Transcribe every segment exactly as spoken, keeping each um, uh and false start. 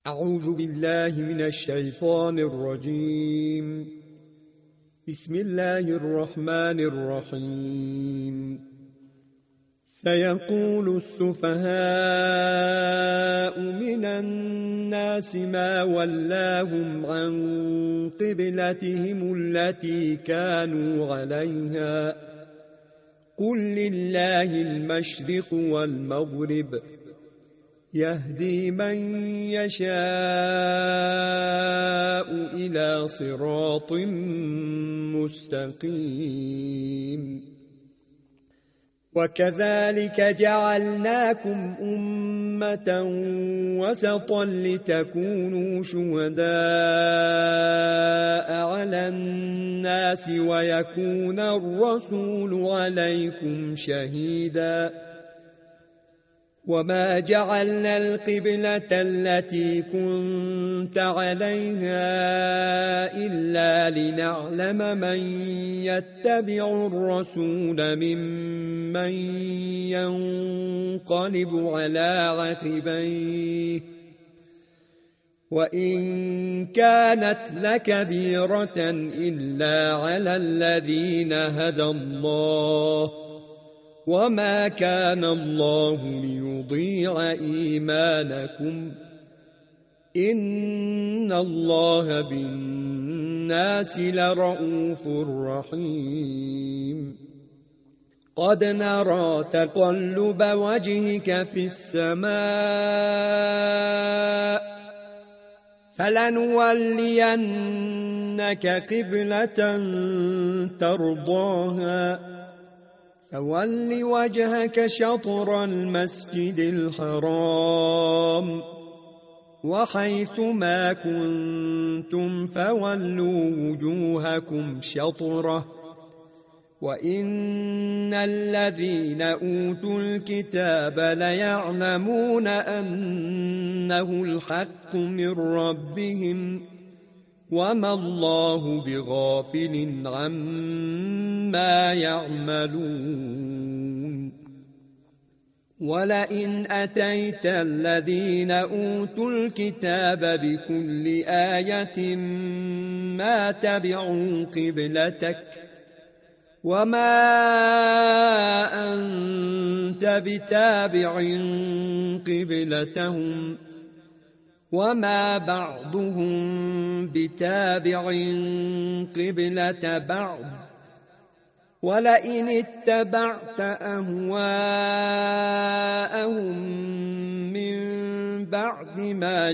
أعوذ بالله من الشيطان الرجيم. بسم الله الرحمن الرحيم. سيقول السفهاء من الناس ما ولاهم عن قبلتهم التي كانوا عليها قل لله المشرق والمغرب يهدي من يشاء إلى صراط مستقيم. وكذلك جعلناكم أمة وسطا لتكونوا شهداء على الناس ويكون الرسول عليكم شهيدا. وما جعلنا القبلة التي كنت عليها إلا لنعلم من يتبع الرسول ممن ينقلب على عقبيه وإن كانت لكبيرة إلا على الذين هدى الله وما كان الله ليضيع إيمانكم إن الله بالناس لرءوف رحيم. قد نرى تقلب وجهك في السماء فلنولينك قبلة ترضاها فول وجهك شطر المسجد الحرام وحيث ما كنتم فولوا وجوهكم شطره وإن الذين أوتوا الكتاب ليعلمون أنه الحق من ربهم وما الله بغافل عما يعملون. ولئن أتيت الذين أوتوا الكتاب بكل آية ما تبعوا قبلتك وما أنت بتابع قبلتهم وما بعضهم بتابع قبلة بعض ولئن اتبعت أهواءهم من بعد ما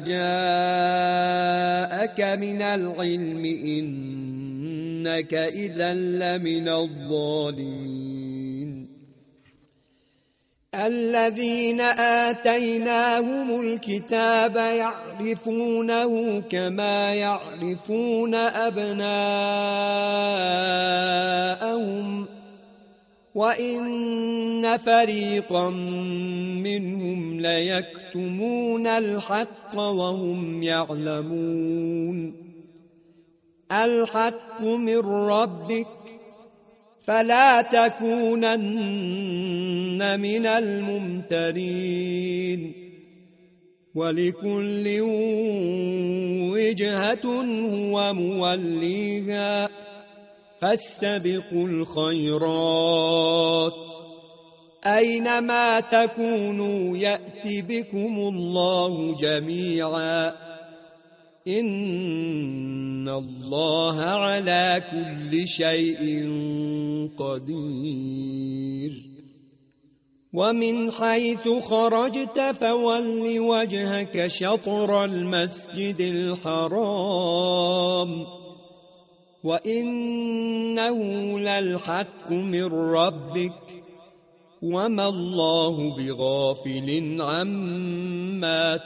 جاءك من العلم إنك إذا لمن الظالمين. الذين آتيناهم الكتاب يعرفونه كما يعرفون أبناءهم وإن فريقا منهم ليكتمون الحق وهم يعلمون. الحق من ربك فلا تكونن من الممترين. ولكل وجهة هو موليها فاستبقوا الخيرات أينما تكونوا يأتي بكم الله جميعا إن الله على كل شيء قدير. ومن حيث خرجت فول وجهك شطر المسجد الحرام وإنه للحق من ربك وما الله بغافل عما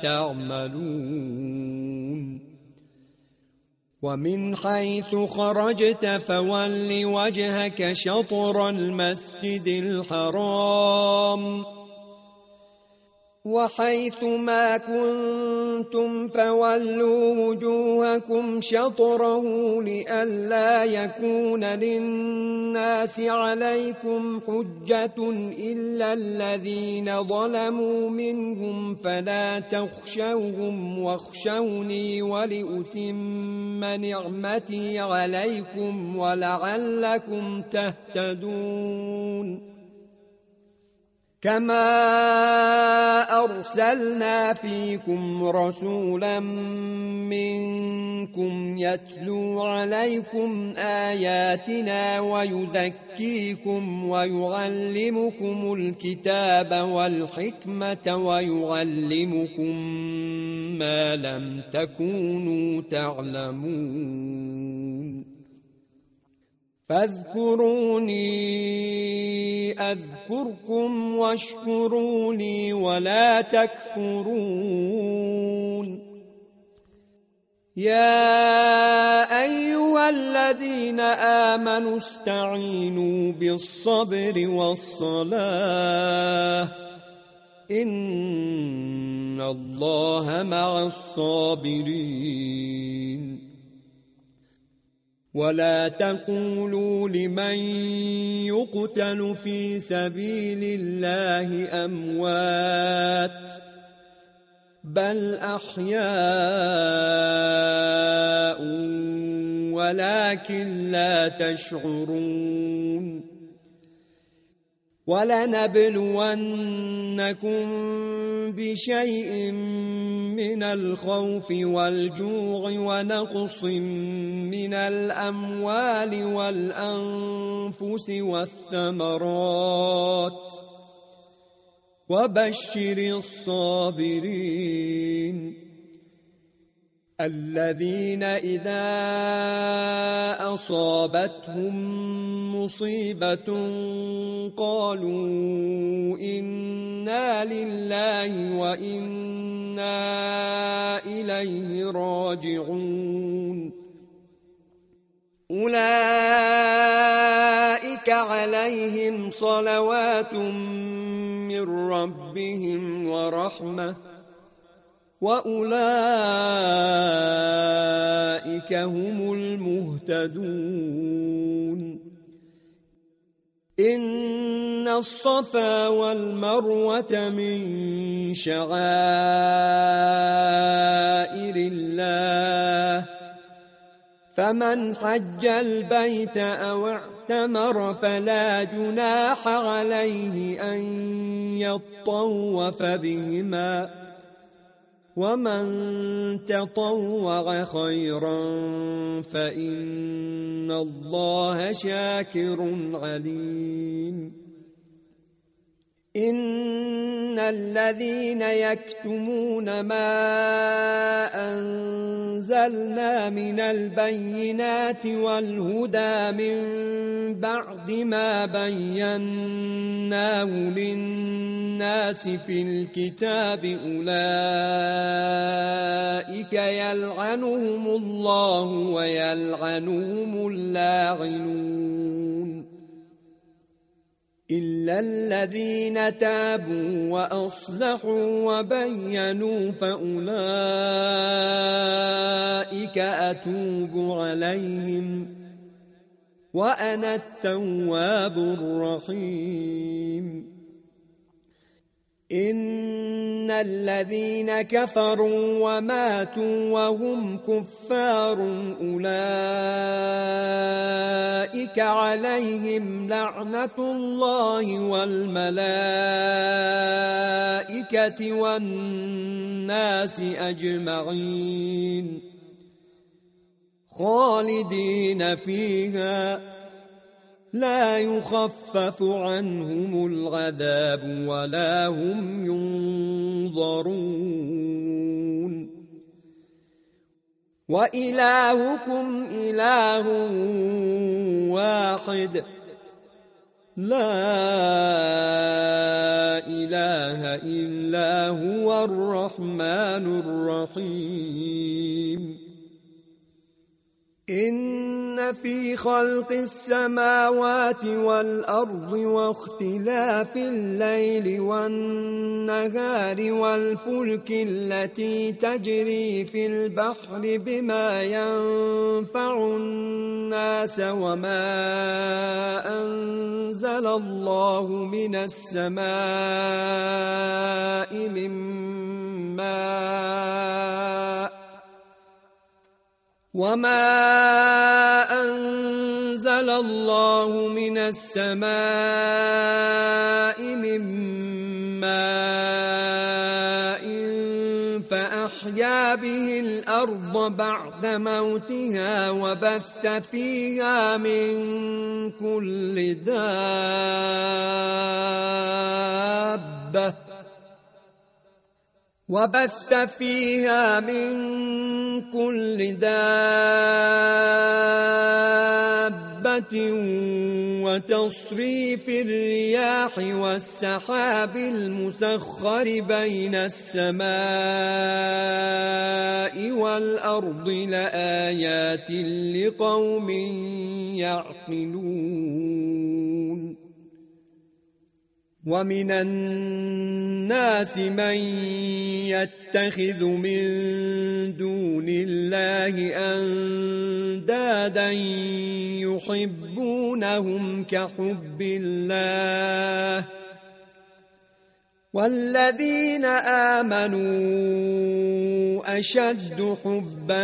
تعملون. ومن حيث خرجت فول وجهك شطر المسجد الحرام وحيث ما كنتم فولوا وجوهكم شطره لئلا يكون للناس عليكم حجة إلا الذين ظلموا منهم فلا تخشوهم واخشوني ولأتم نعمتي عليكم ولعلكم تهتدون. كما أرسلنا فيكم رسولا منكم يتلو عليكم آياتنا ويزكيكم ويعلمكم الكتاب والحكمة ويعلمكم ما لم تكونوا تعلمون. فاذكروني أذكركم واشكروني ولا تكفرون. يا أيها الذين آمنوا استعينوا بالصبر والصلاة إن الله مع الصابرين. ولا تقولوا لمن يقتل في سبيل الله أموات بل أحياء ولكن لا تشعرون. ولنبلونكم بشيء من الخوف والجوع ونقص من الأموال والأنفس والثمرات وبشر الصابرين الذين إذا أصابتهم مصيبة قالوا إنا لله وإنا إليه راجعون. أولئك عليهم صلوات من ربهم ورحمة وأولئك هم المهتدون. إن الصفا والمروة من شعائر الله فمن حج البيت أو اعتمر فلا جناح عليه أن يطوف بهما ومن تطوع خيرا فإن الله شاكر عليم. إن الذين يكتمون ما أنزلنا من البينات والهدى من بعد ما بيناه للناس في الكتاب أولئك يلعنهم الله ويلعنهم اللاعنون إلا الذين تابوا وأصلحوا وبينوا فأولئك أتوب عليهم وأنا التواب الرحيم. إن الذين كفروا وماتوا وهم كفار أولئك عليهم لعنة الله والملائكة والناس أجمعين خالدين فيها لا يخفف عنهم العذاب ولا هم ينظرون. وإلهكم إله واحد لا إله إلا هو الرحمن الرحيم. إن في خلق السماوات والأرض واختلاف الليل والنهار والفلك التي تجري في البحر بما ينفع الناس وما أنزل الله من السماء من ماء وما أنزل الله من السماء من ماء فأحيا به الأرض بعد موتها وبث فيها من كل دابة وبث فيها من كل دابة وتصريف الرياح والسحاب المسخر بين السماء والأرض لآيات لقوم يعقلون ومن الناس من يتخذ من دون الله أندادا يحبونهم كحب الله والذين آمنوا أشد حبا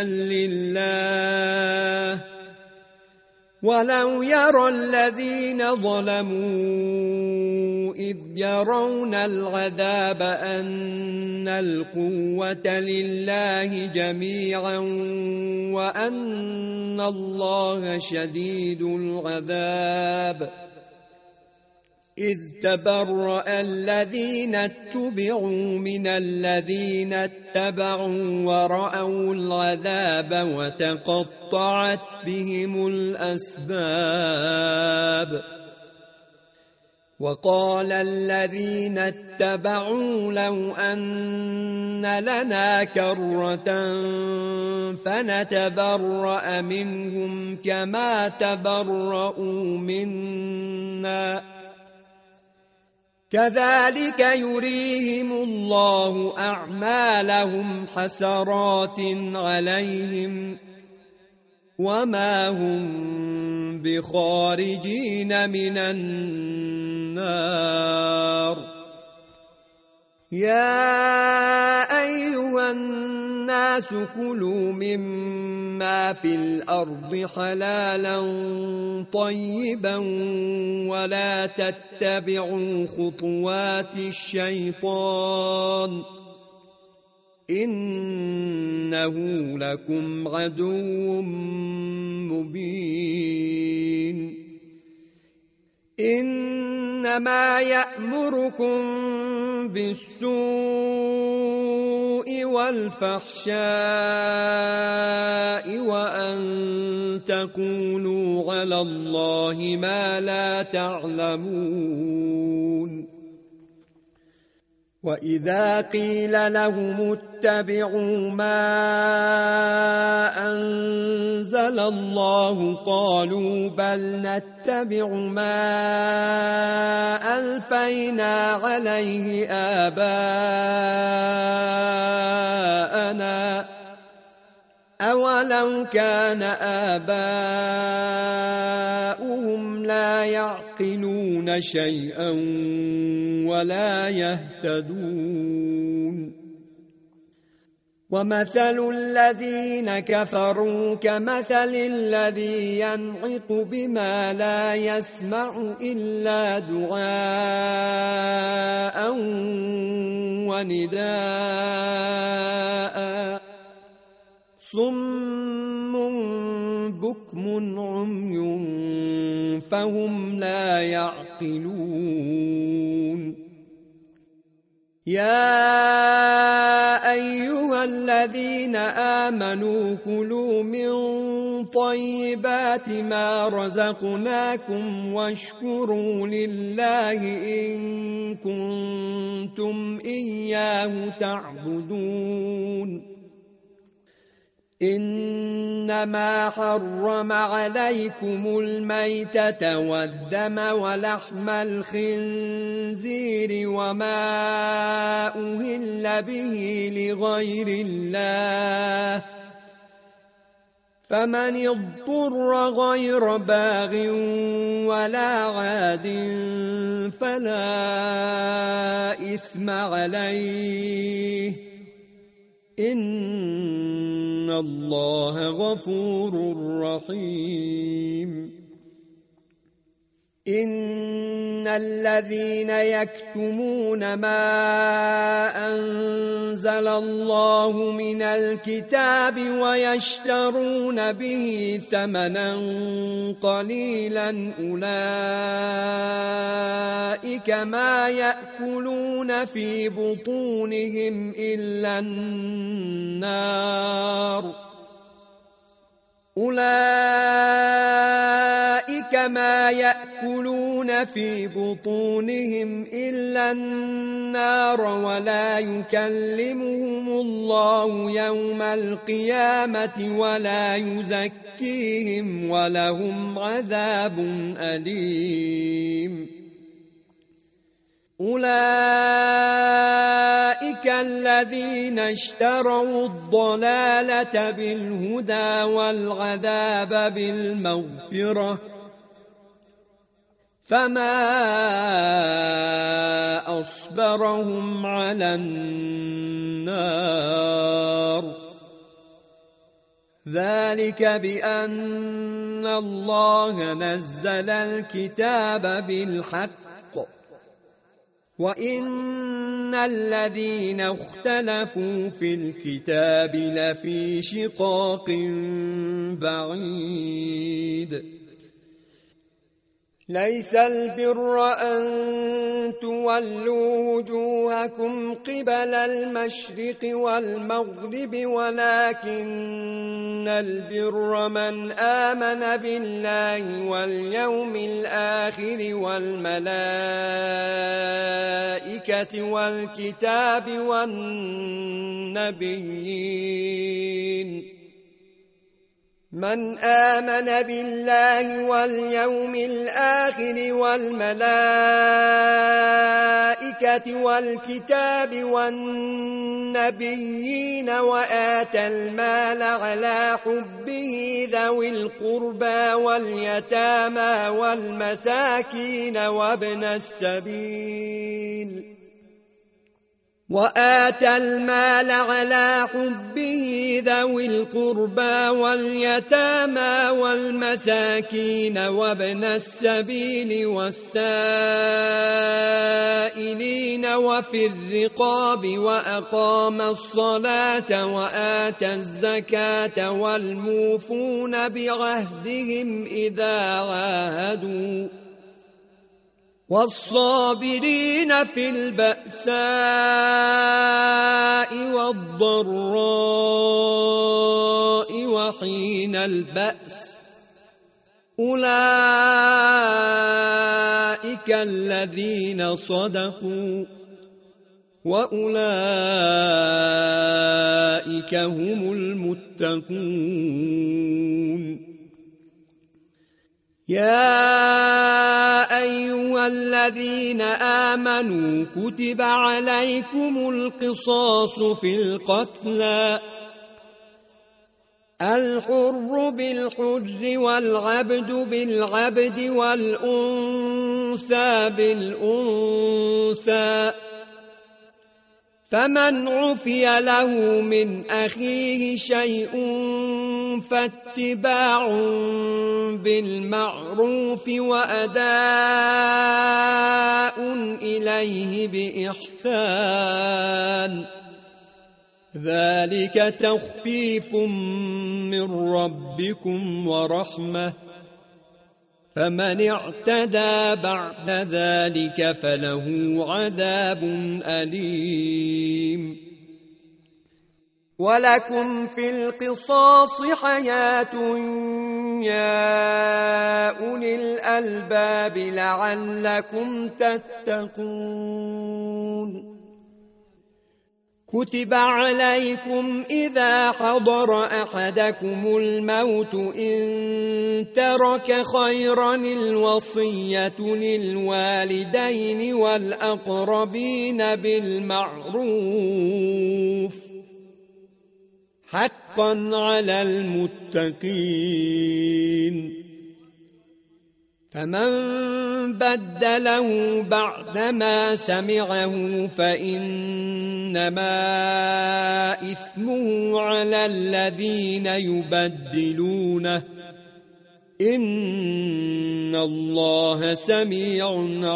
لله ولو يرى الذين ظلموا إذ يرون العذاب أن القوة لله جميعا وأن الله شديد العذاب إذ تبرأ الذين اتبعوا من الذين اتبعوا ورأوا العذاب وتقطعت بهم الأسباب وقال الذين اتبعوا لو أن لنا كرة فنتبرأ منهم كما تبرؤوا منا كذلك يريهم الله أعمالهم حسرات عليهم وما هم بخارجين من النار يا أيها الناس كلوا مما في الأرض حلالا طيبا ولا تتبعوا خطوات الشيطان إنه لكم عدو مبين إنما يأمركم بالسوء والفحشاء وأن تقولوا على الله ما لا تعلمون وإذا قيل لهم اتبعوا ما أنزل الله قالوا بل نتبع ما ألفينا عليه آباءنا أولو كان آباؤهم لا يعقلون شيئا ولا يهتدون ومثل الذين كفروا كمثل الذي ينعق بما لا يسمع إلا دعاء ونداء صم بكم عمي فهم لا يعقلون يا أيها الذين آمنوا كلوا من طيبات ما رزقناكم واشكروا لله إن كنتم إياه تعبدون إن إنما حرم عليكم الميتة والدم ولحم الخنزير وما أهل به لغير الله فمن اضطر غير باغ ولا عاد فلا إثم عليه إن الله غفور رحيم إن الذين يكتمون ما أنزل الله من الكتاب ويشترون به ثمنا قليلا أولئك ما يأكلون في بطونهم إلا النار أولئك ما يأكلون في بطونهم إلا النار ولا يكلمهم الله يوم القيامة ولا يزكيهم ولهم عذاب أليم أولئك الذين اشتروا الضلالة بالهدى والعذاب بالمغفرة فما أصبرهم على النار ذلك بأن الله نزل الكتاب بالحق وإن الذين اختلفوا في الكتاب لفي شقاق بعيد ليس البر أن تولوا وجوهكم قبل المشرق والمغرب ولكن البر من آمن بالله واليوم الآخر والملائكة والكتاب والنبيين من آمن بالله واليوم الآخر والملائكة والكتاب والنبيين وآتى المال على حبه ذوي القربى واليتامى والمساكين وابن السبيل وآتى المال على حبه ذوي القربى واليتامى والمساكين وابن السبيل والسائلين وفي الرقاب وأقام الصلاة وآتى الزكاة والموفون بعهدهم إذا عاهدوا والصابرين في البأساء والضراء وحين البأس أولئك الذين صدقوا وأولئك هم المتقون يا أيها الذين آمنوا كتب عليكم القصاص في القتلى الحر بالحر والعبد بالعبد والأنثى بالأنثى فمن عفي له من أخيه شيء فاتباع بالمعروف وأداء إليه بإحسان ذلك تخفيف من ربكم ورحمة فمن اعتدى بعد ذلك فله عذاب أليم ولكم في القصاص حياة يا أولي الألباب لعلكم تتقون كتب عليكم إذا حضر أحدكم الموت إن ترك خيرا الوصية للوالدين والأقربين بالمعروف حقا على المتقين فمن بدله بعدما سمعه فإنما إثمه على الذين يبدلونه إن الله سميع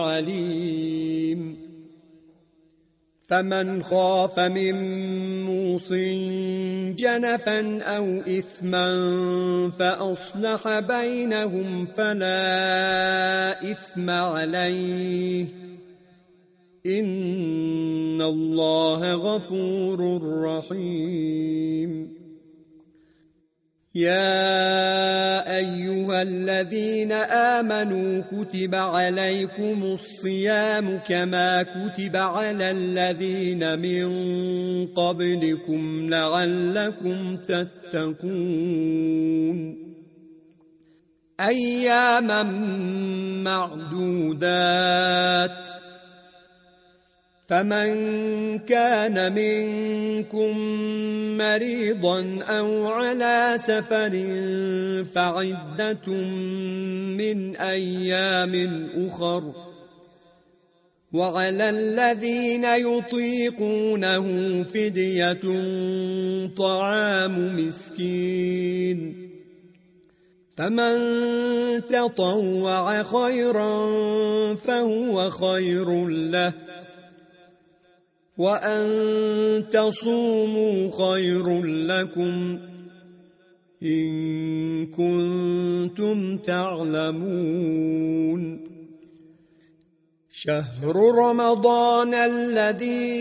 عليم فمن خاف من موص جنفا أو إثما فأصلح بينهم فلا إثم عليه إن الله غفور رحيم يا أيها الذين آمنوا كتب عليكم الصيام كما كتب على الذين من قبلكم لعلكم تتقون أياما معدودات فمن كان منكم مريضا أو على سفر فعدة من أيام أخر وعلى الذين يطيقونه فدية طعام مسكين فمن تطوع خيرا فهو خير له وأن تصوموا خير لكم إن كنتم تعلمون شهر رمضان الذي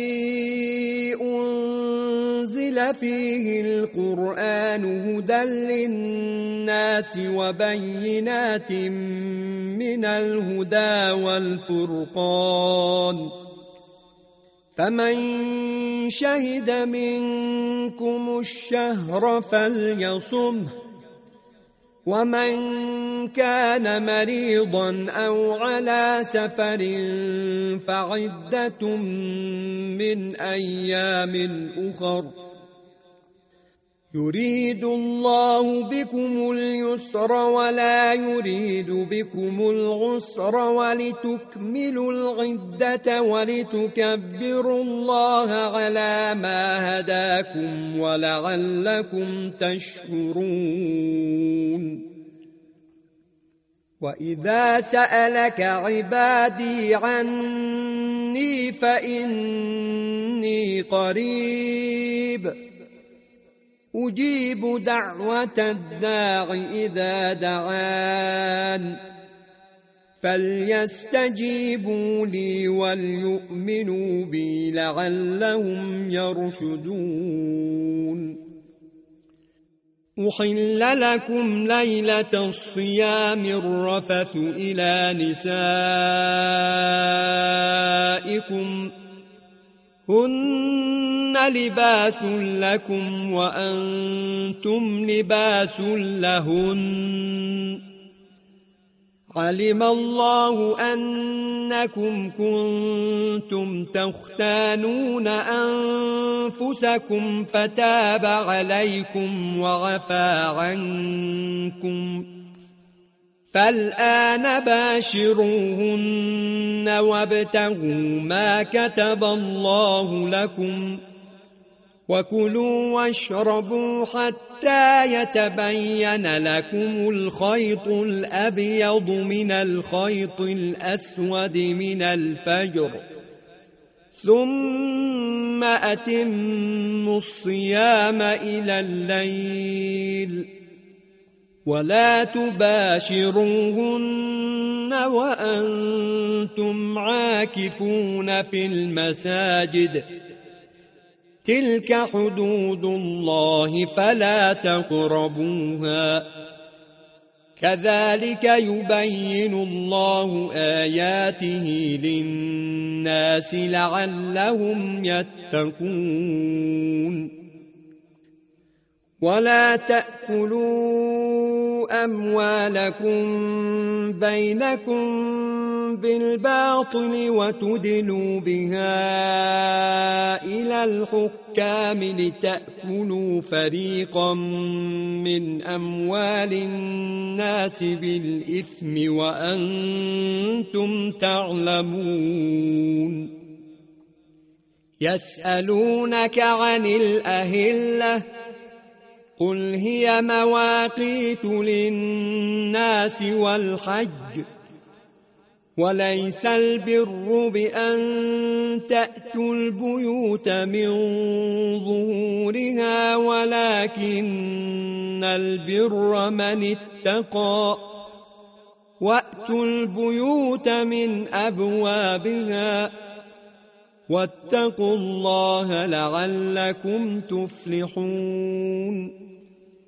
أنزل فيه القرآن هدى للناس وبينات من الهدى والفرقان فمن شهد منكم الشهر فليصمه ومن كان مريضا أو على سفر فعدة من أيام أخر يريد الله بكم اليسر ولا يريد بكم العسر ولتكملوا العدة ولتكبروا الله على ما هداكم ولعلكم تشكرون وإذا سألك عبادي عني فإني قريب أجيب دعوة الداع إذا دعان فليستجيبوا لي وليؤمنوا بي لعلهم يرشدون أحل لكم ليلة الصيام الرفث إلى نسائكم هن لباس لكم وأنتم لباس لهن علم الله أنكم كنتم تختانون أنفسكم فتاب عليكم وعفى عنكم فالآن باشروهن وابتغوا ما كتب الله لكم وكلوا واشربوا حتى يتبين لكم الخيط الأبيض من الخيط الأسود من الفجر ثم أتموا الصيام إلى الليل ولا تباشروهن وأنتم عاكفون في المساجد تلك حدود الله فلا تقربوها كذلك يبين الله آياته للناس لعلهم يتقون ولا تأكلوا أموالكم بينكم بالباطل وتدلوا بها إلى الحكام لتأكلوا فريقا من أموال الناس بالإثم وأنتم تعلمون يسألونك عن الأهلة قل هي مواقيت للناس والحج وليس البر بأن تأتوا البيوت من ظهورها ولكن البر من اتقى وأتوا البيوت من أبوابها واتقوا الله لعلكم تفلحون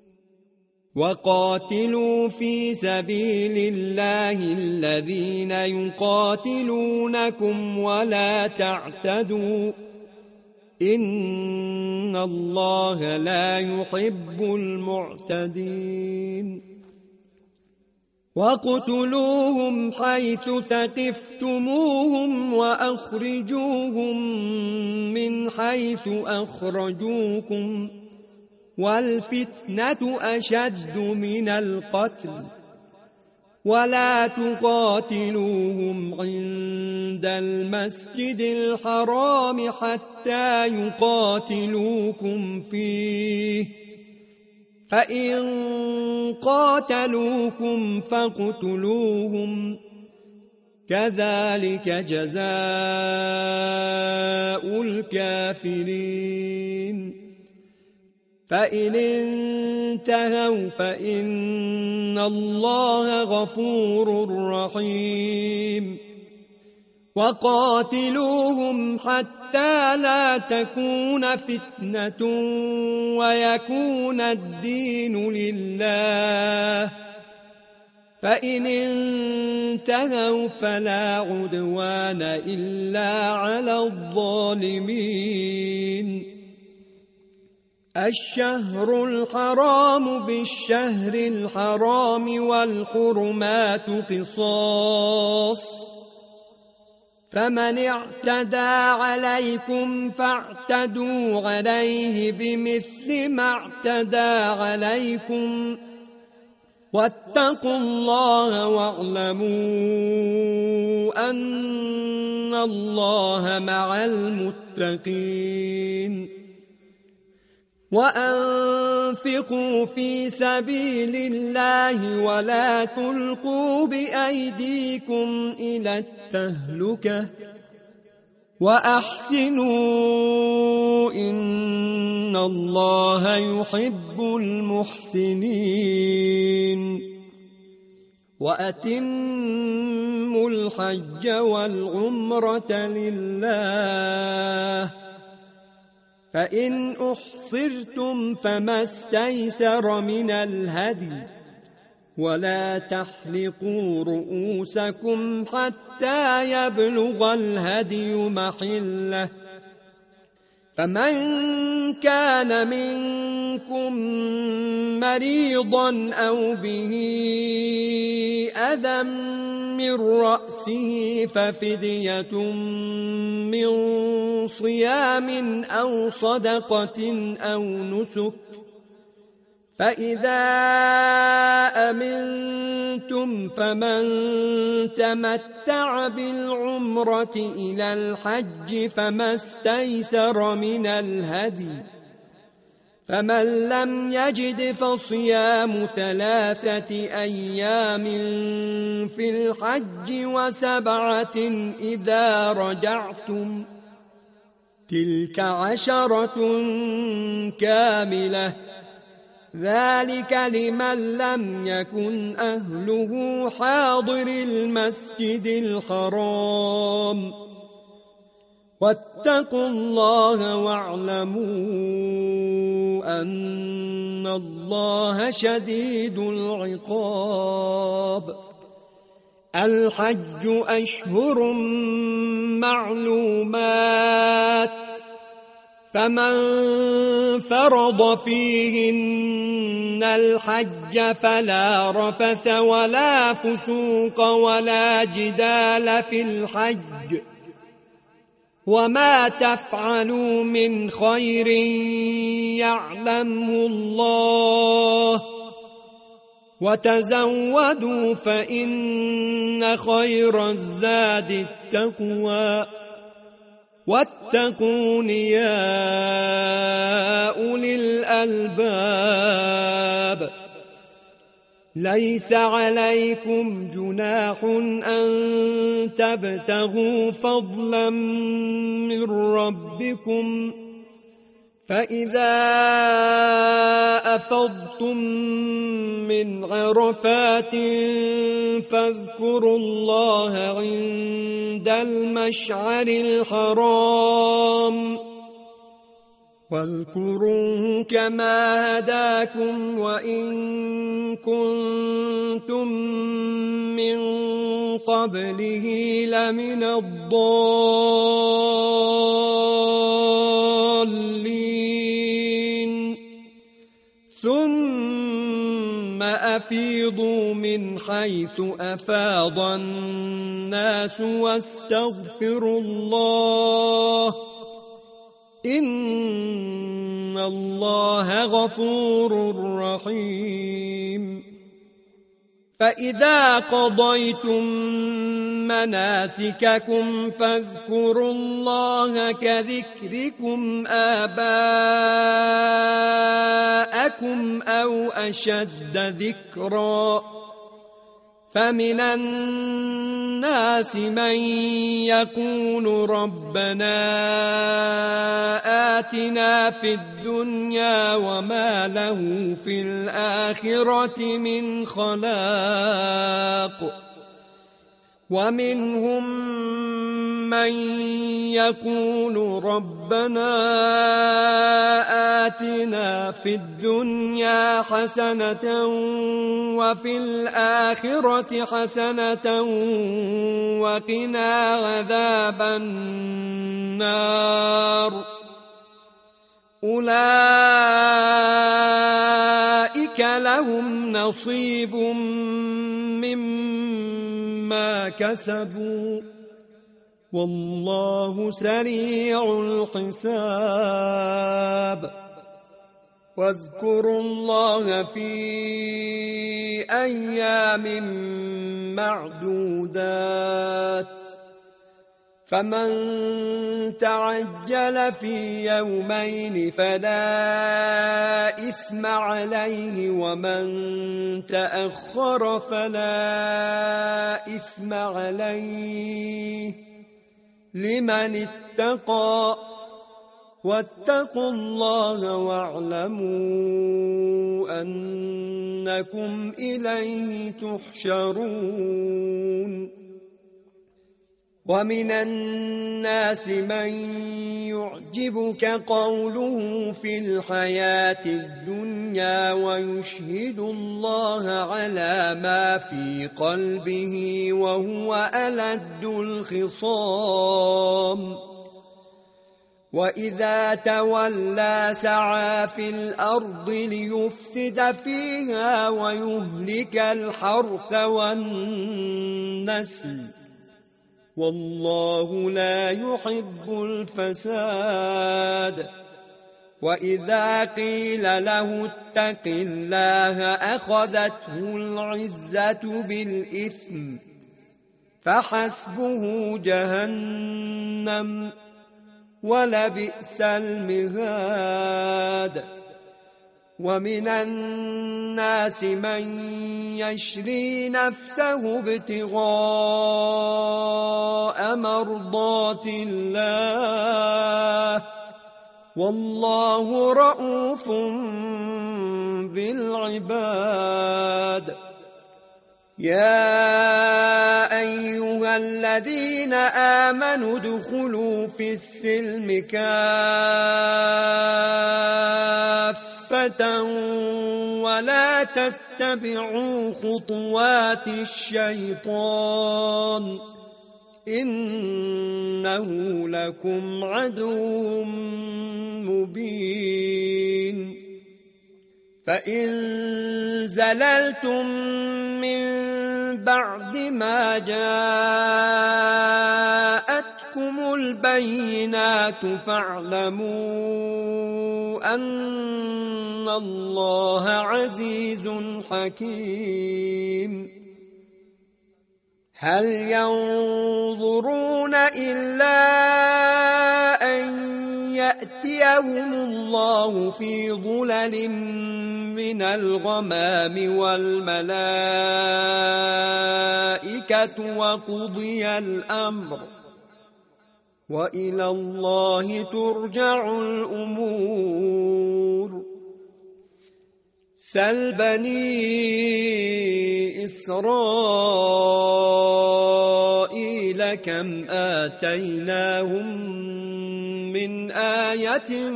وقاتلوا في سبيل الله الذين يقاتلونكم ولا تعتدوا إن الله لا يحب المعتدين وَاقْتُلُوهُمْ حَيْثُ ثَقِفْتُمُوهُمْ وَأَخْرِجُوهُمْ مِنْ حَيْثُ أَخْرَجُوكُمْ وَالْفِتْنَةُ أَشَدُّ مِنَ الْقَتْلِ وَلَا تُقَاتِلُوهُمْ عِندَ الْمَسْجِدِ الْحَرَامِ حَتَّى يُقَاتِلُوكُمْ فِيهِ فَإِن قَاتَلُوكُمْ فَاقْتُلُوهُمْ كَذَلِكَ جَزَاءُ الْكَافِرِينَ فَإِنِ انتهوا فَإِنَّ اللَّهَ غَفُورٌ رَّحِيمٌ وَقَاتِلُوهُمْ حَتَّى لَا تَكُونَ فِتْنَةٌ وَيَكُونَ الدِّينُ لِلَّهِ فَإِنِ انتهوا فَلَا عُدْوَانَ إِلَّا عَلَى الظَّالِمِينَ الشهر الحرام بالشهر الحرام والحرمات قصاص فمن اعتدى عليكم فاعتدوا عليه بمثل ما اعتدى عليكم واتقوا الله واعلموا أن الله مع المتقين وأنفقوا في سبيل الله ولا تلقوا بأيديكم إلى التهلكة وأحسنوا إن الله يحب المحسنين وأتموا الحج والعمرة لله فإن أحصرتم فما استيسر من الهدي ولا تحلقوا رؤوسكم حتى يبلغ الهدي محله فمن كان منكم مريضا أو به أذى من رأسه ففدية من صيام أو صدقة أو نسك فإذا أمنتم فمن تمتع بالعمرة إلى الحج فما استيسر من الهدي فمن لم يجد فصيام ثلاثة أيام في الحج وسبعة إذا رجعتم تلك عشرة كاملة ذلك لمن لم يكن أهله حاضر المسجد الحرام واتقوا الله واعلموا أن الله شديد العقاب. الحج أشهر معلومات، فمن فرض فيهن الحج فلا رفث ولا فسوق ولا جدال في الحج، وما تفعلوا من خير يعلمه الله، وتزودوا فإن خير الزاد التقوى، واتقون يا أولي الألباب. ليس عليكم جناح أن تبتغوا فضلا من ربكم، فإذا أفضتم من عرفات فاذكروا الله عند المشعر الحرام، واذكروه كما هداكم وإن كنتم من قبله لمن الضالين. ثم أفيضوا من حيث أفاض الناس واستغفروا الله، إن الله غفور رحيم. فإذا قضيتم مناسككم فاذكروا الله كذكركم آباءكم أو أشد ذكرا، فمن الناس من يقول ربنا آتنا في الدنيا وما له في الآخرة من خلاق، ومنهم من يقول ربنا آتنا في الدنيا حسنة وفي الآخرة حسنة وقنا عذاب النار. أولئك لهم نصيب مما كسبوا، والله سريع الحساب. واذكروا الله في أيام معدودات، فمن تعجل في يومين فلا إثم عليه، ومن تأخر فلا إثم عليه لمن اتقى، واتقوا الله واعلموا أنكم إليه تحشرون. ومن الناس من يعجبك قوله في الحياة الدنيا ويشهد الله على ما في قلبه وهو ألد الخصام، وإذا تولى سعى في الأرض ليفسد فيها ويهلك الحرث والنسل، والله لا يحب الفساد. وإذا قيل له اتق الله أخذته العزة بالإثم، فحسبه جهنم ولبئس المهاد. ومن الناس من يشري نفسه ابتغاء مرضات الله، والله رؤوف بالعباد. يا أيها الذين آمنوا ادخلوا في السلم كافة خفة ولا تتبعوا خطوات الشيطان إنه لكم عدو مبين فإن زللتم من بعد ما جاءتكم البينات فاعلموا أن الله عزيز حكيم هل ينظرون إلا أن يأتيهم الله في ظلل من الغمام والملائكة وقضي الأمر وإلى الله ترجع الأمور سل بني إسرائيل كم آتيناهم من آية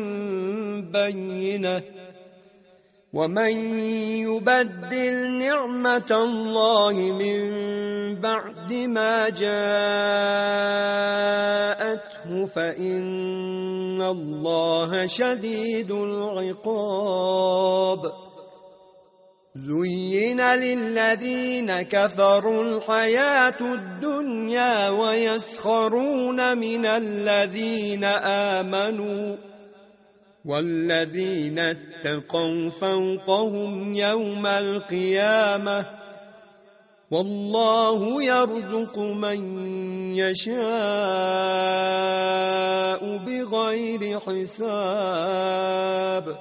بينة ومن يبدل نعمة الله من بعد ما جاءته فإن الله شديد العقاب زين للذين كفروا الحياة الدنيا ويسخرون من الذين آمنوا والذين اتقوا فوقهم يوم القيامة والله يرزق من يشاء بغير حساب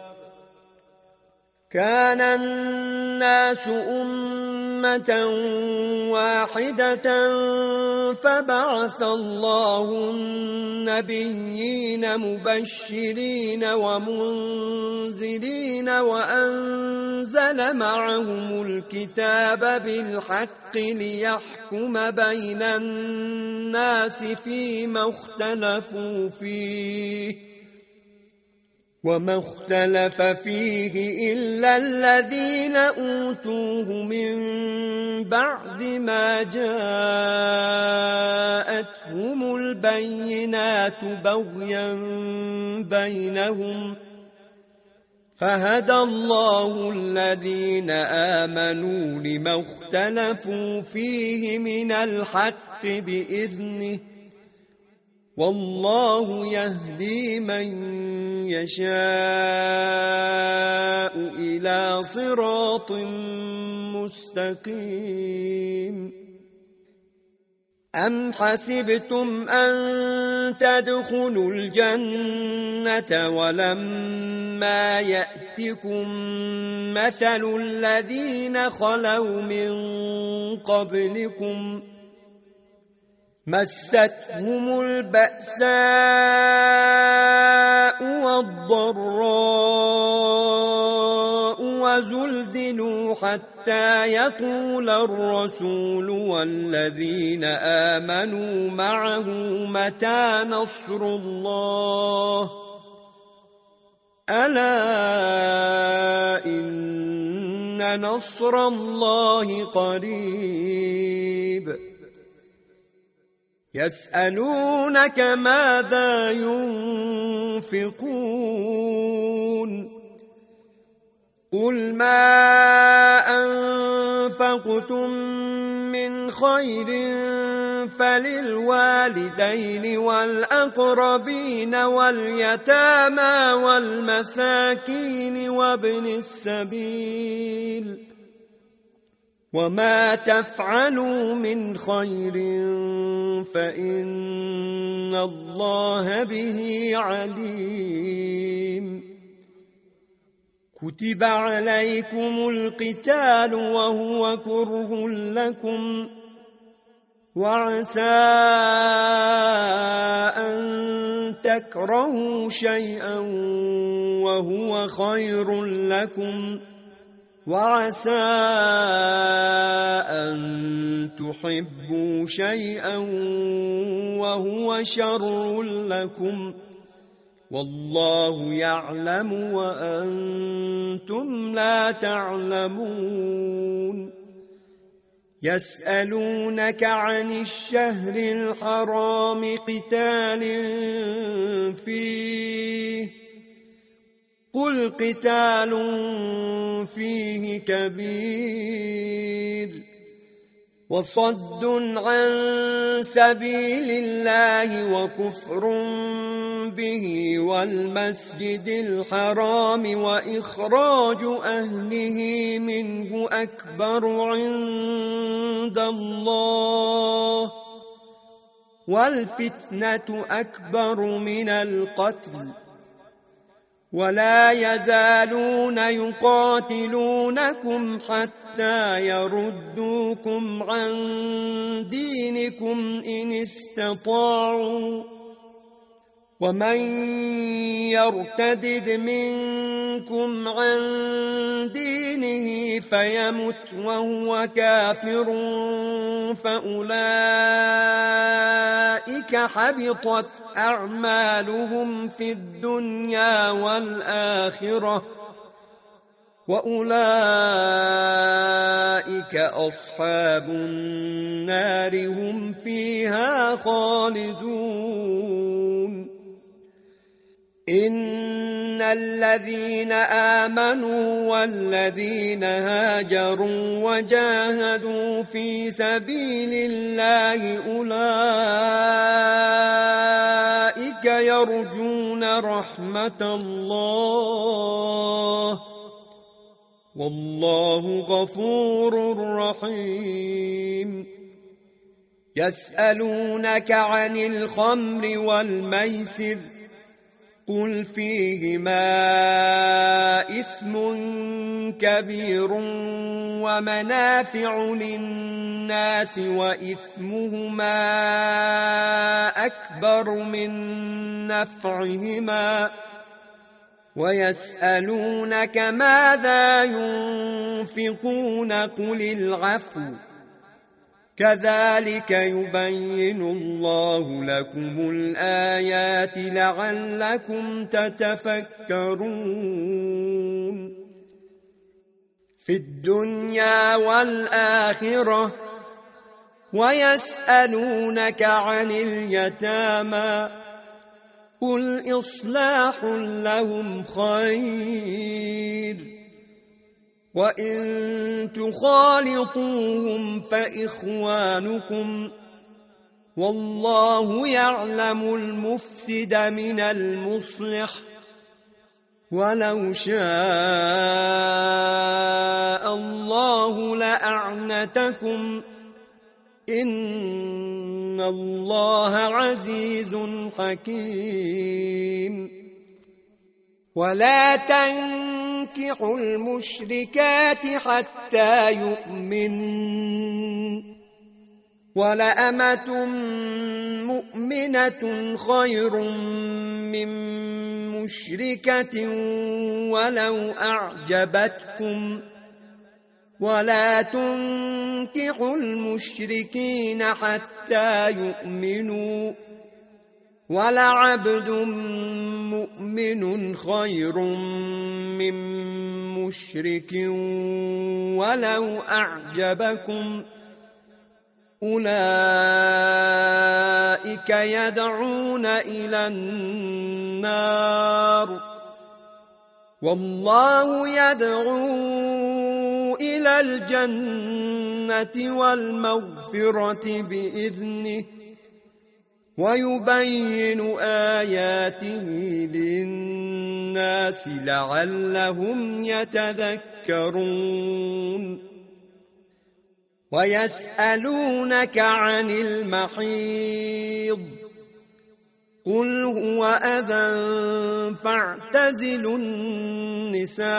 كان الناس أمة واحدة فبعث الله النبيين مبشرين ومنذرين وأنزل معهم الكتاب بالحق ليحكم بين الناس فيما اختلفوا فيه وما اختلف فيه إلا الذين أوتوه من بعد ما جاءتهم البينات بغيا بينهم فهدى الله الذين آمنوا لما اختلفوا فيه من الحق بإذنه والله يهدي من يشاء إلى صراط مستقيم أم حسبتم أن تدخلوا الجنة ولما يأتكم مثل الذين خلوا من قبلكم مستهم البأساء والضراء وزلزلوا حتى يقول الرسول والذين آمنوا معه متى نصر الله ألا إن نصر الله قريب يسألونك ماذا ينفقون قل ما أنفقتم من خير فللوالدين والأقربين واليتامى والمساكين وابن السبيل وما تفعلوا من خير فإن الله به عليم كتب عليكم القتال وهو كره لكم وعسى أن تكرهوا شيئا وهو خير لكم وعسى أن تحبوا شيئا وهو شر لكم والله يعلم وأنتم لا تعلمون يسألونك عن الشهر الحرام قتال فيه قل قتال فيه كبير وصد عن سبيل الله وكفر به والمسجد الحرام وإخراج أهله منه أكبر عند الله والفتنة أكبر من القتل ولا يزالون يقاتلونكم حتى يردوكم عن دينكم إن استطاعوا ومن يرتدد منكم عن دينه فيمت وهو كافر فأولئك حبطت أعمالهم في الدنيا والآخرة وأولئك أصحاب النار هم فيها خالدون إن الذين آمنوا والذين هاجروا وجاهدوا في سبيل الله أولئك يرجون رحمة الله والله غفور رحيم يسألونك عن الخمر والميسر قل فيهما إثم كبير ومنافع للناس وإثمهما أكبر من نفعهما ويسألونك ماذا ينفقون قل العفو كذلك يبين الله لكم الآيات لعلكم تتفكرون في الدنيا والآخرة ويسألونك عن اليتامى قل إصلاح لهم خير وإن تخالطوهم فإخوانكم والله يعلم المفسد من المصلح ولو شاء الله لأعنتكم إن الله عزيز حكيم ولا تنكحوا المشركات حتى يؤمنوا ولأمة مؤمنة خير من مشركة ولو أعجبتكم ولا تنكحوا المشركين حتى يؤمنوا ولعبد مؤمن خير من مشرك ولو أعجبكم أولئك يدعون إلى النار والله يدعو إلى الجنة والمغفرة بإذنه ويبين آياته للناس لعلهم يتذكرون ويسألونك عن المحيض قل هو أذى فاعتزلوا النساء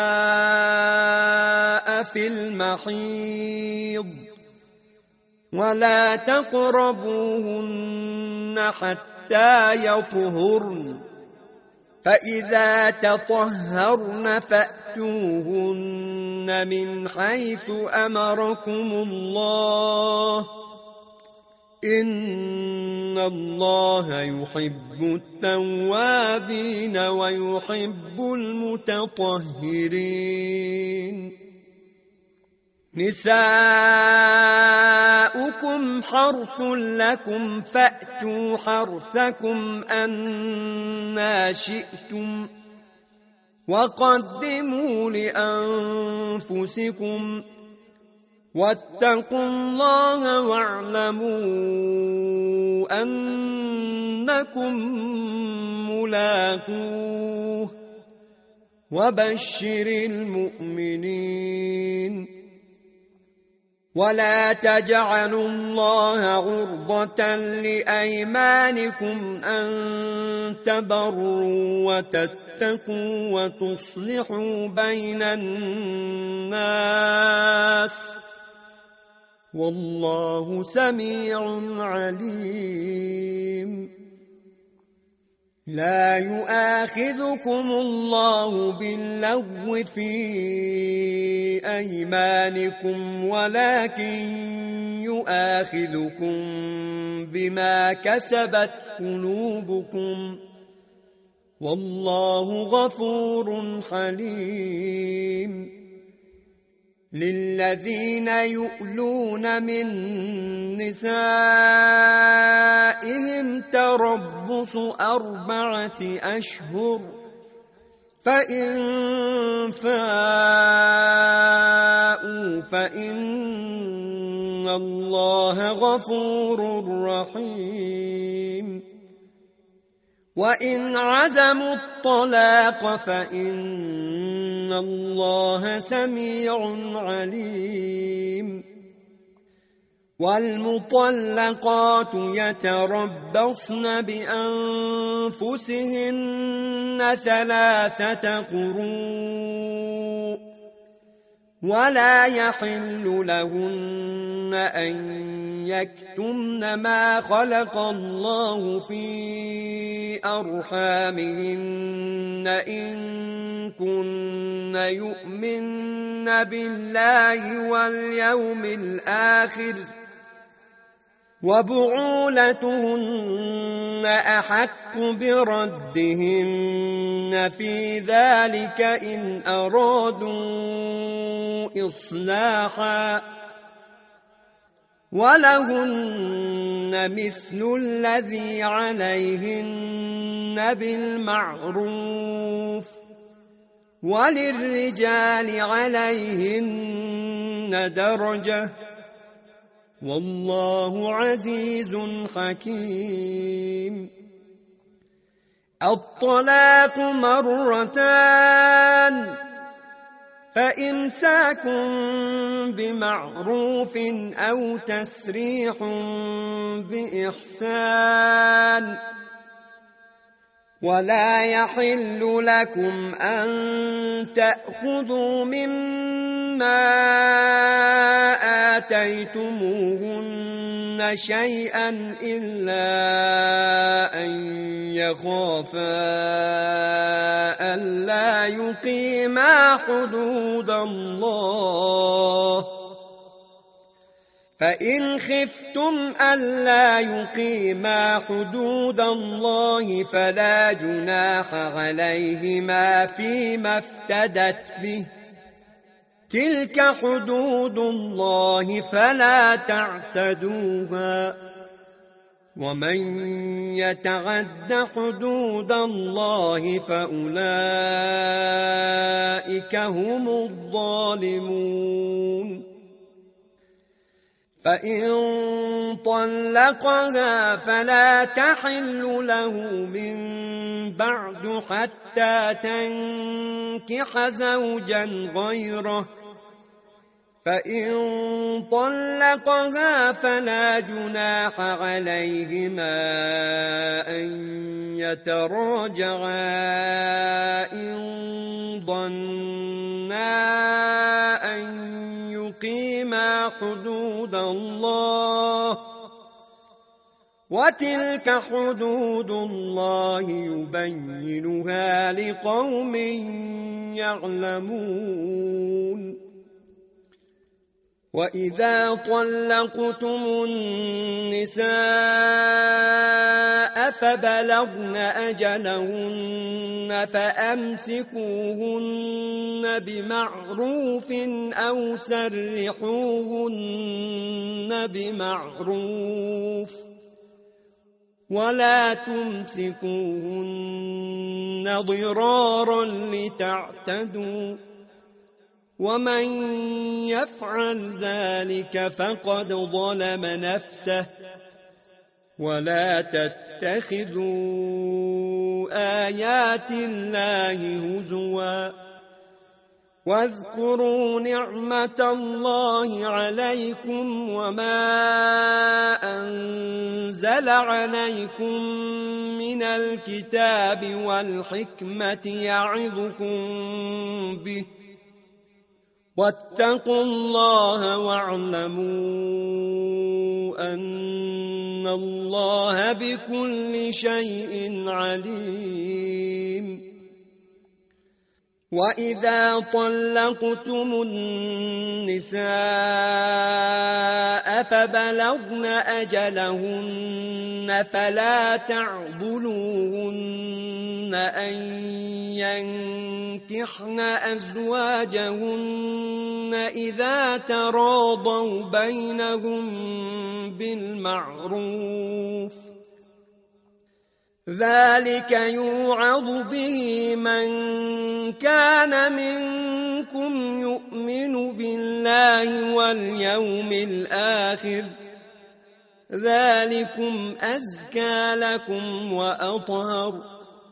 في المحيض ولا تقربوهن حتى يطهرن فإذا تطهرن فأتوهن من حيث أمركم الله إن الله يحب التوابين ويحب المتطهرين نساؤكم حرث لكم فأتوا حرثكم أنى شئتم وقدموا لأنفسكم واتقوا الله واعلموا أنكم ملاقوه وبشر المؤمنين ولا تجعلوا الله عرضة لأيمانكم أن تبروا وتتقوا وتصلحوا بين الناس والله سميع عليم لا يؤاخذكم الله باللغو في أيمانكم ولكن يؤاخذكم بما كسبت قلوبكم والله غفور حليم للذين يؤلون من نسائهم تربص أربعة أشهر فإن فاءوا فإن الله غفور رحيم وإن عزموا الطلاق فإن الله سميع عليم والمطلقات يتربصن بأنفسهن ثلاثة قروء ولا يحل لهن أن يكتمن ما خلق الله في أرحامهن إن كن يؤمن بالله واليوم الآخر وبعولتهن أحق بردهن في ذلك إن أرادوا إصلاحا ولهن مثل الذي عليهن بالمعروف وللرجال عليهن درجة والله عزيز حكيم الطلاق مرتان فإمساك بمعروف أو تسريح بإحسان ولا يحل لكم أن تأخذوا مما آتيتموهن شيئا إلا أن يخافا ألا يقيما حدود الله فإن خفتم ألا يقيما حدود الله فلا جناح عليهما فيما افتدت به تلك حدود الله فلا تعتدوها ومن يتعد حدود الله فأولئك هم الظالمون فإن طلقها فلا تحل له من بعد حتى تنكح زوجا غيره فإن طلقها فلا جناح عليهما أن يتراجعا إن ظنا أن يقيما حدود الله وتلك حدود الله يبينها لقوم يعلمون وإذا طلقتم النساء فبلغن أجلهن فأمسكوهن بمعروف أو سرحوهن بمعروف ولا تمسكوهن ضرارا لتعتدوا ومن يفعل ذلك فقد ظلم نفسه ولا تتخذوا آيات الله هزوا واذكروا نعمة الله عليكم وما أنزل عليكم من الكتاب والحكمة يعظكم به واتقوا الله واعلموا أن الله بكل شيء عليم وإذا طلقتم النساء فبلغن أجلهن فلا تعضلوهن أن ينكحن أزواجهن إذا تراضوا بينهم بالمعروف ذلك يوعظ به من كان منكم يؤمن بالله واليوم الآخر ذلكم أزكى لكم وأطهر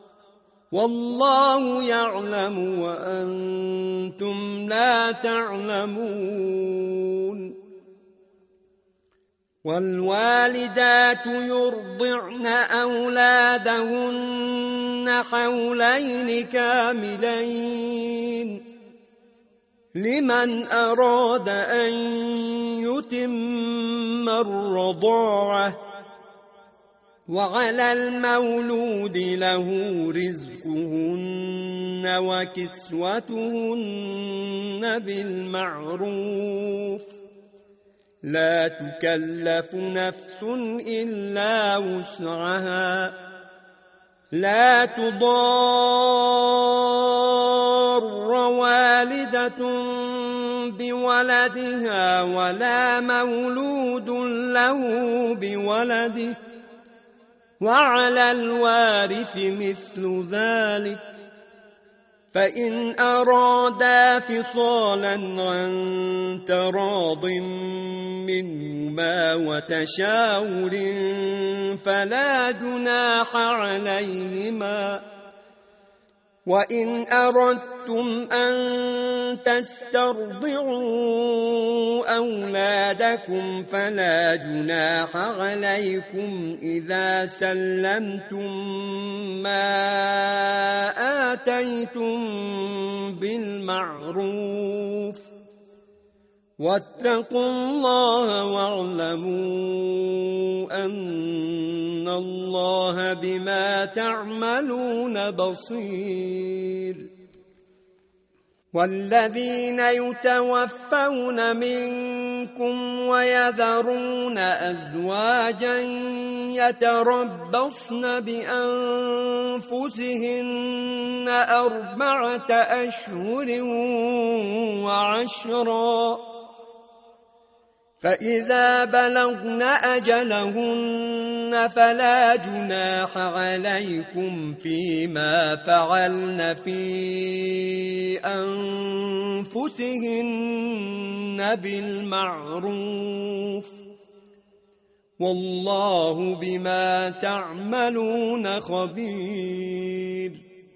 والله يعلم وأنتم لا تعلمون والوالدات يرضعن أولادهن حولين كاملين لمن أراد أن يتم الرضاعة وعلى المولود له رزقهن وكسوتهن بالمعروف لا تكلف نفس إلا وسعها لا تضار والدة بولدها ولا مولود له بولده وعلى الوارث مثل ذلك فإن أرادا فصالا عن تراض منهما وتشاور فلا جناح عليهما وإن أردتم أن تسترضعوا أولادكم فلا جناح عليكم إذا سلمتم ما آتيتم بالمعروف واتقوا الله واعلموا أن الله بما تعملون بصير والذين يتوفون منكم ويذرون أزواجا يتربصن بأنفسهن أربعة أشهر وعشرا فإذا بلغن أجلهن فلا جناح عليكم فيما فعلن في أنفسهن بالمعروف والله بما تعملون خبير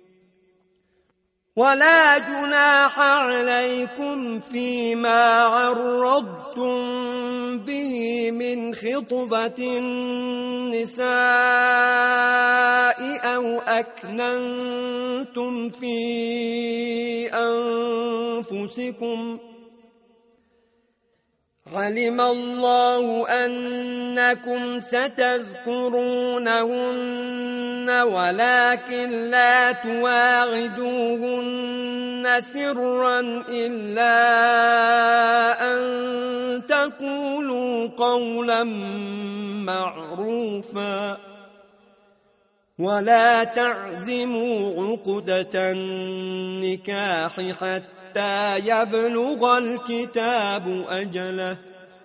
ولا جناح عليكم فيما عرضتم به من خطبة النساء أو أكننتم في أنفسكم علم الله أنكم ستذكرونهن ولكن لا تواعدوهن سرا إلا أن تقولوا قولا معروفا ولا تعزموا عقدة النكاح حتى يبلغ الكتاب أجله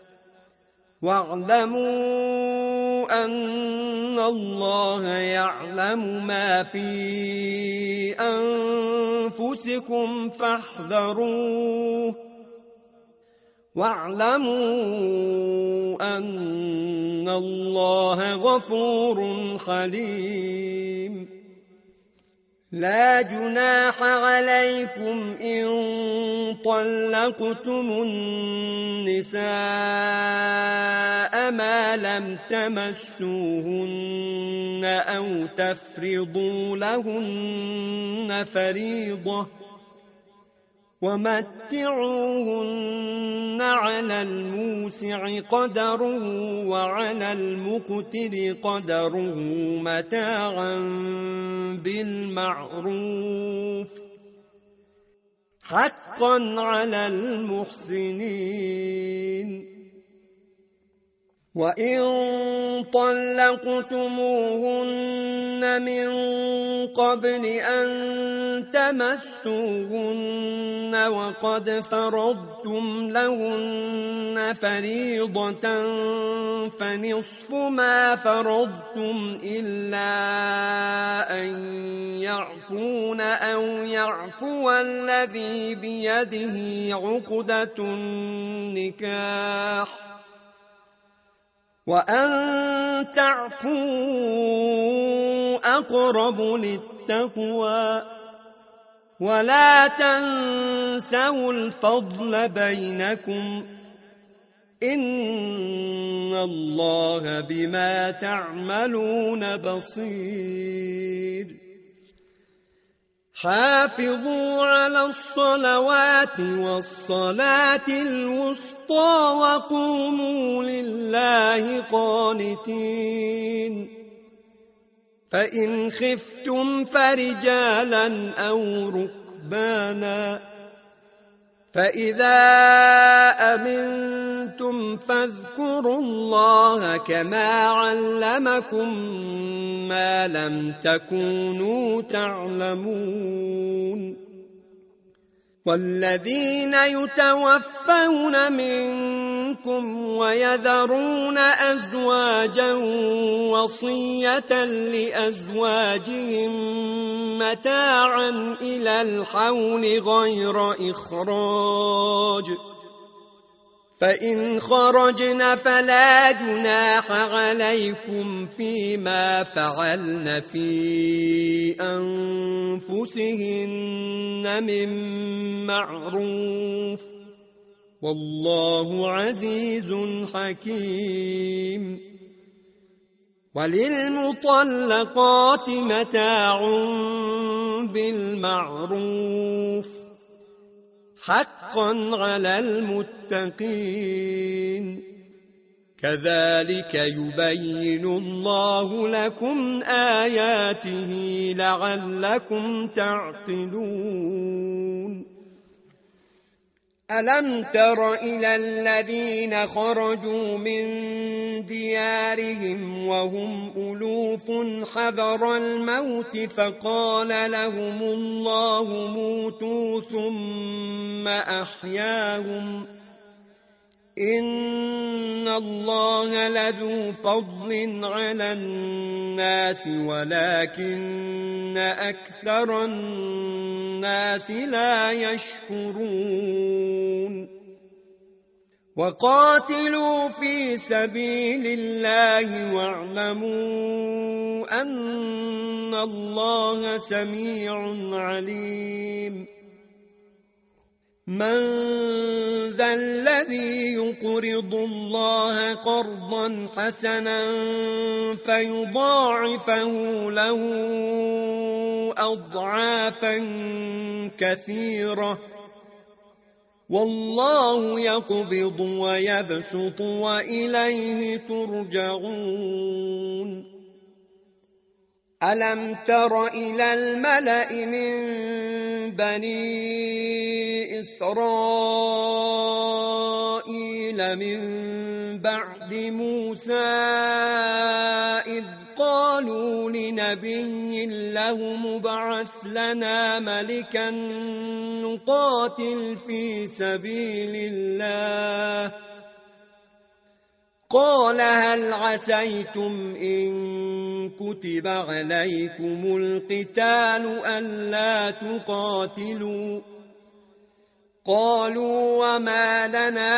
واعلموا أن الله يعلم ما في أنفسكم فاحذروه واعلموا أن الله غفور حليم لا جناح عليكم إن طلقتم النساء ما لم تمسوهن أو تفرضوا لهن فريضة ومتعوهن على الموسع قدره وعلى المقتر قدره متاعا بالمعروف حقا على المحسنين وإن طلقتموهن من قبل أن تمسوهن وقد فرضتم لهن فريضة فنصف ما فرضتم إلا أن يعفون أو يعفو الذي بيده عقدة النكاح وأن تعفوا أقرب للتقوى ولا تنسوا الفضل بينكم إن الله بما تعملون بصير حافظوا على الصلوات والصلاة الوسطى وقوموا لله قانتين فإن خفتم فرجالا أو ركبانا فإذا أمنتم فاذكروا الله كما علمكم ما لم تكونوا تعلمون والذين يتوفون منكم ويذرون أزواجا وصية لأزواجهم متاعا إلى الحول غير إخراج فإن خرجن فلا جناح عليكم فيما فعلن في أنفسهن من معروف والله عزيز حكيم وللمطلقات متاع بالمعروف حقا على المتقين كذلك يبين الله لكم آياته لعلكم تعقلون ألم تر إلى الذين خرجوا من ديارهم وهم ألوف حذر الموت فقال لهم الله موتوا ثم أحياهم إن الله لذو فضل على الناس ولكن أكثر الناس لا يشكرون وقاتلوا في سبيل الله واعلموا أن الله سميع عليم من ذا الذي يقرض الله قرضا حسنا فيضاعفه له أضعافا كثيرة والله يقبض ويبسط وإليه ترجعون ألم تر إلى الملأ من بني إسرائيل من بعد موسى إذ قالوا لنبي له مبعث لنا ملكا نقاتل في سبيل الله قال هل عسيتم إن كتب عليكم القتال ألا تقاتلوا قالوا وما لنا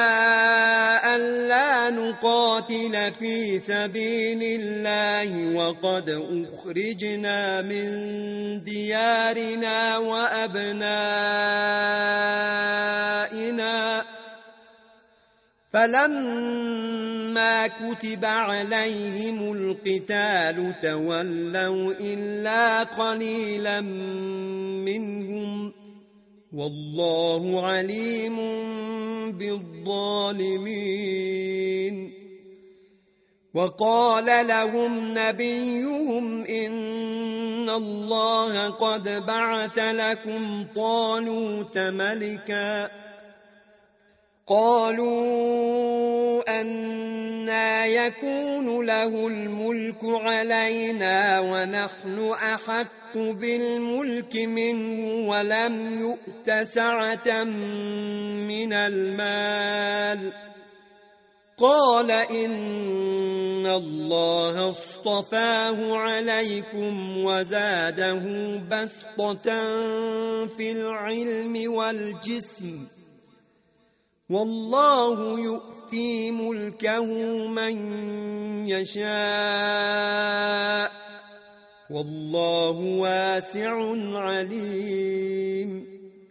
ألا نقاتل في سبيل الله وقد أخرجنا من ديارنا وأبنائنا فلما كتب عليهم القتال تولوا إلا قليلا منهم والله عليم بالظالمين وقال لهم نبيهم إن الله قد بعث لكم طالوت ملكا قالوا أنى يكون له الملك علينا ونحن أحق بالملك منه ولم يؤت سعة من المال قال إن الله اصطفاه عليكم وزاده بسطة في العلم والجسم والله يؤتي ملكه من يشاء والله واسع عليم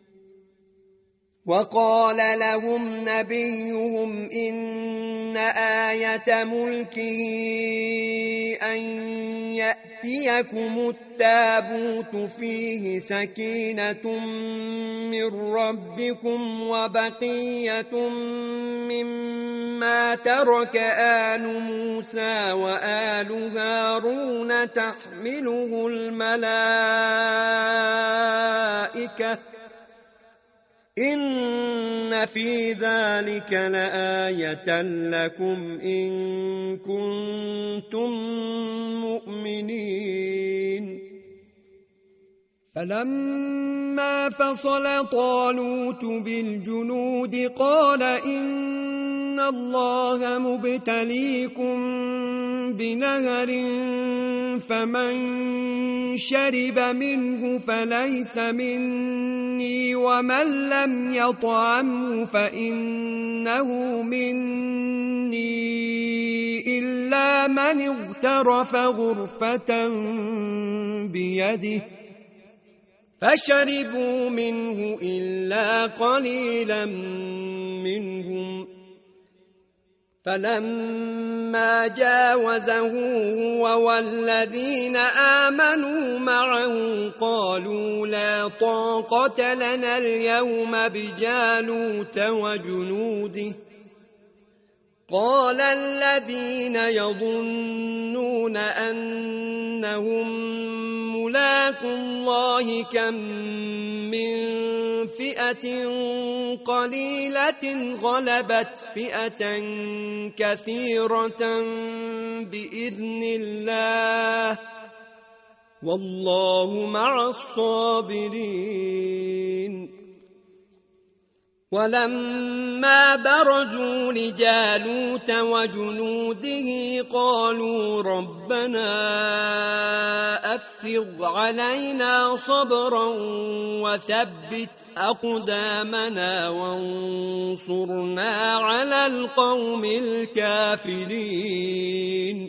وقال لهم نبيهم إن آية ملكه أن يأتيكم التابوت فيه سكينة من ربكم وبقية مما ترك آل موسى وآل هارون تحمله الملائكة إن في ذلك لآية لكم إن كنتم مؤمنين فلما فصل طالوت بالجنود قال إن الله مبتليكم بنهر فمن شرب منه فليس مني ومن لم يطعمه فإنه مني إلا من اغترف غرفة بيده فشربوا منه إلا قليلا منهم فلما جاوزه هو والذين آمنوا معه قالوا لا طاقة لنا اليوم بجالوت وجنوده قال الذين يظنون أنهم ملاقو الله كم من فئة قليلة غلبت فئة كثيرة بإذن الله والله مع الصابرين ولما برزوا لجالوت وجنوده قالوا ربنا أفرغ علينا صبرا وثبت أقدامنا وانصرنا على القوم الكافرين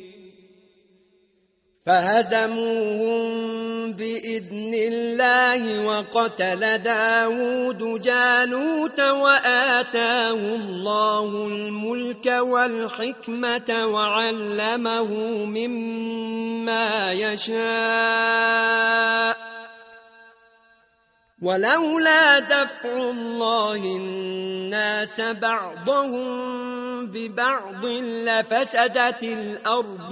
فهزموهم بإذن الله وقتل داود جالوت وآتاه الله الملك والحكمة وعلمه مما يشاء ولولا دفع الله الناس بعضهم ببعض لفسدت الأرض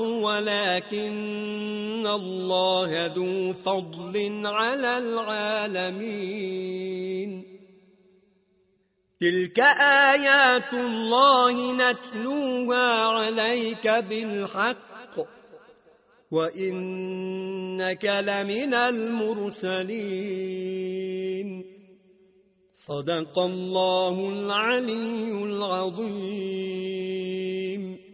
ولكن الله ذو فضل على العالمين تلك آيات الله نتلوها عليك بالحق وإنك لمن المرسلين صدق الله العلي العظيم.